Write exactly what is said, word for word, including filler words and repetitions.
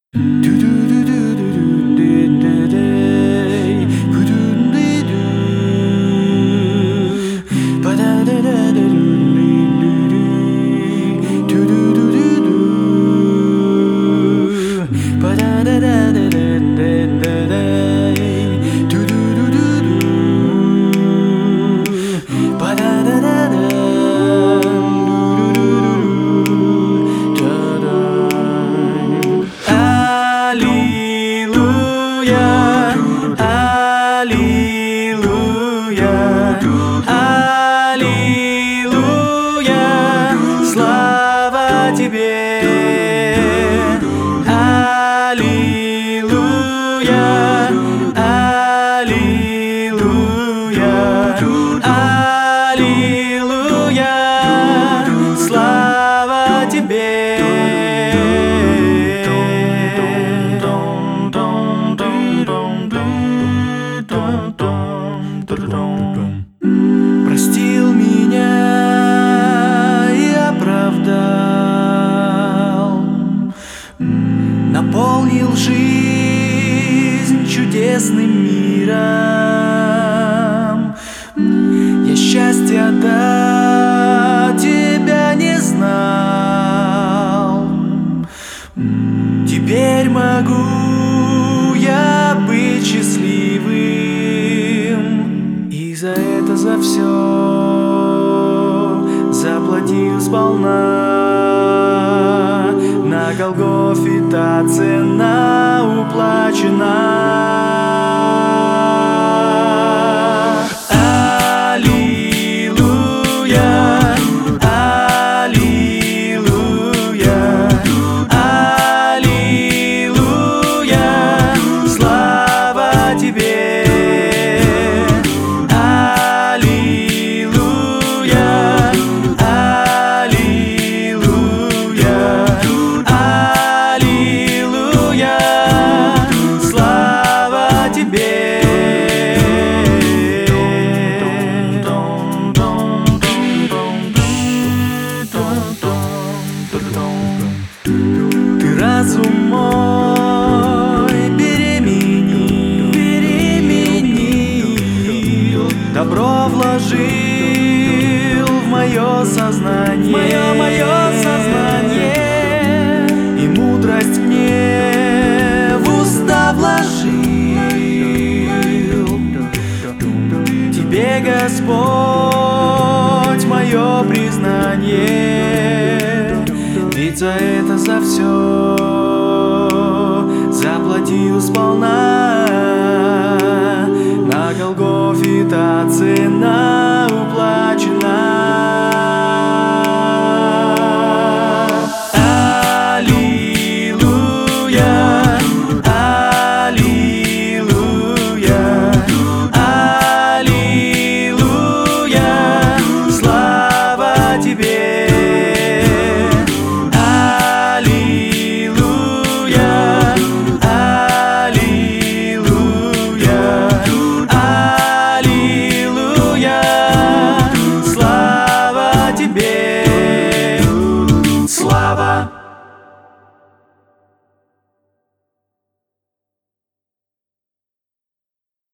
Аллилуйя, слава тебе. Аллилуйя, аллилуйя, аллилуйя, слава тебе. Простил меня и оправдал, наполнил жизнь чудесным миром. Я счастья до тебя не знал. Теперь могу я быть счастливым, и за это за все заплатил сполна. На Голгофе та цена уплачена. Аллилуйя, аллилуйя, аллилуйя, слава тебе. Аллилуйя, аллилуйя, аллилуйя, слава тебе. Ты разум мой переменил, переменил, добро вложил в мое сознание, мое, мое сознание, и мудрость мне в уста вложил. Тебе, Господь, мое признание, ведь за это за все заплатил сполна.